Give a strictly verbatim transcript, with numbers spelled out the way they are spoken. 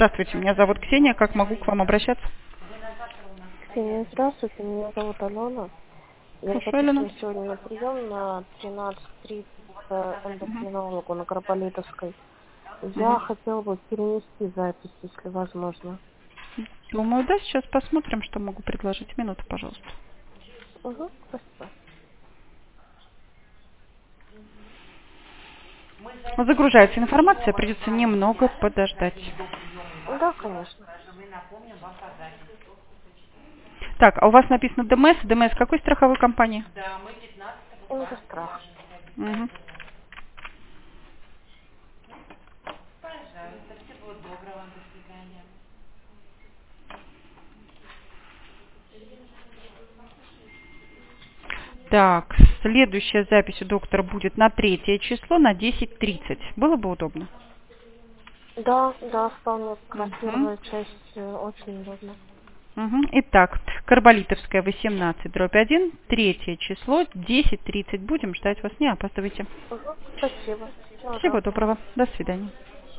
Здравствуйте, меня зовут Ксения. Как могу к вам обращаться? Ксения, здравствуйте, меня зовут Алена. Я Слушаю, Алена. записана сегодня на прием на тринадцать тридцать к эндокринологу на Карполитовской. Мгм. Я хотела бы перенести запись, если возможно. Думаю, да, сейчас посмотрим, что могу предложить. Минуту, пожалуйста. Угу, спасибо. Загружается информация, придется немного подождать. Да, конечно. Так, а у вас написано ДМС. ДМС какой страховой компании? Ингострах. Мгм. Так, следующая запись у доктора будет на третье число, на десять тридцать. Было бы удобно? Да, да, вполне. Как раз Мгм. первая часть э, очень удобно. Мгм. Итак, Карболитовская, восемнадцать, дробь один, третье число, десять тридцать. Будем ждать вас, не опаздывайте. Угу, спасибо. Всего Всего доброго. доброго. До свидания.